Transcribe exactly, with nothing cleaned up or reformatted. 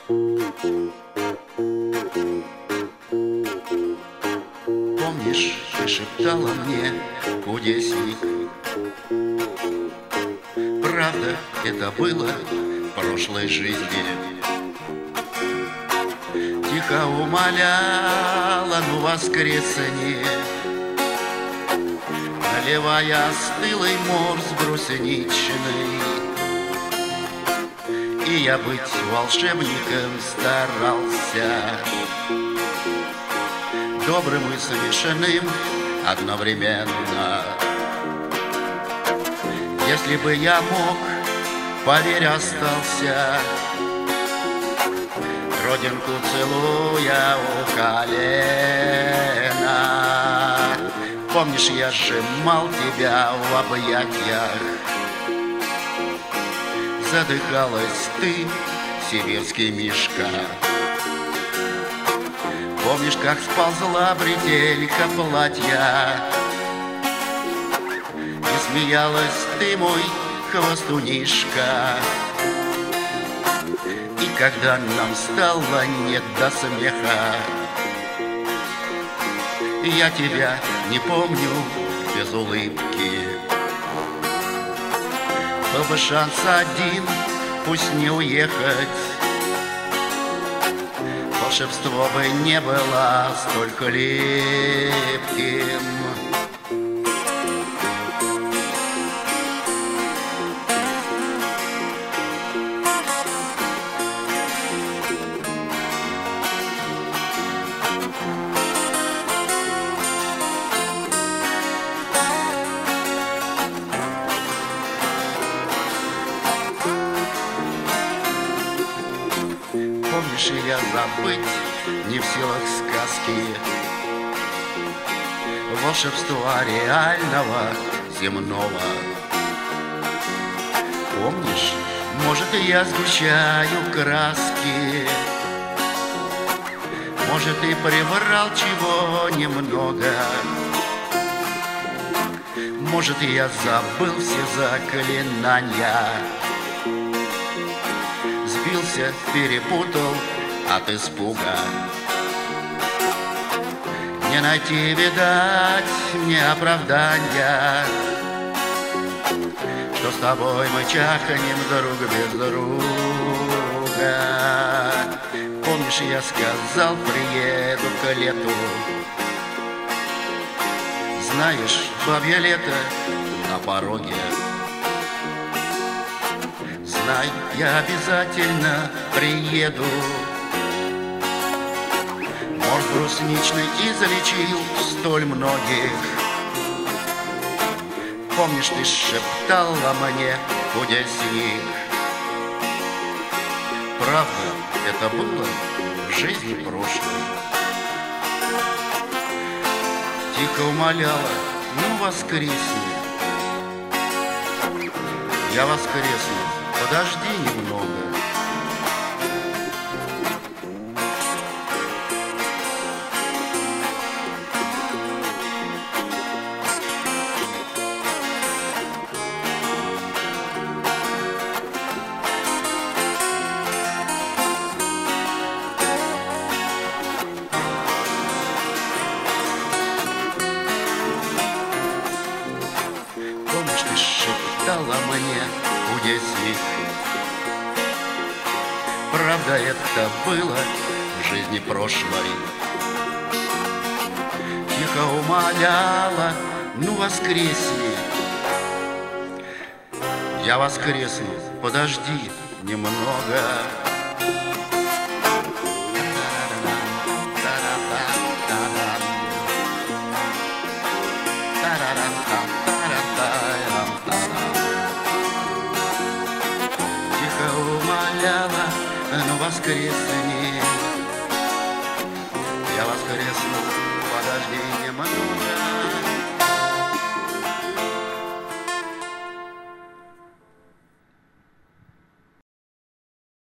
Помнишь, ты шептала мне, кудесник? Правда, это было в прошлой жизни. Тихо умоляла, ну воскресенье, наливая стылый морс брусничный. И я быть волшебником старался, добрым и смешанным одновременно. Если бы я мог, поверь, остался, родинку целуя у колена. Помнишь, я сжимал тебя в объятиях, задыхалась ты, сибирский мишка. Помнишь, как сползла бретелька платья, и смеялась ты, мой хвостунишка. И когда нам стало не до смеха, я тебя не помню без улыбки. Был бы шанс один, пусть не уехать, волшебство бы не было столько липким. Помнишь, и я забыть не в силах сказки, волшебства реального, земного. Помнишь, может, и я сгущаю краски, может, и приврал чего немного, может, и я забыл все заклинания, сбился, перепутал от испуга. Не найти, видать, мне оправдания, что с тобой мы чахнем друг без друга. Помнишь, я сказал, приеду к лету, знаешь, бабье лето на пороге. Знай, я обязательно приеду. Морс брусничный излечил столь многих. Помнишь, ты шептала мне, кудесник? Правда, это было в жизни прошлой. Тихо умоляла, ну воскресни. Я воскресну, подожди немного. Помнишь, ты шептала мне, кудесник? Правда, это было в жизни прошлой. Тихо умоляла, ну воскресни. Я воскресну, подожди немного. Тихо умоляла, ну воскресни. Я воскресну, подожди немного.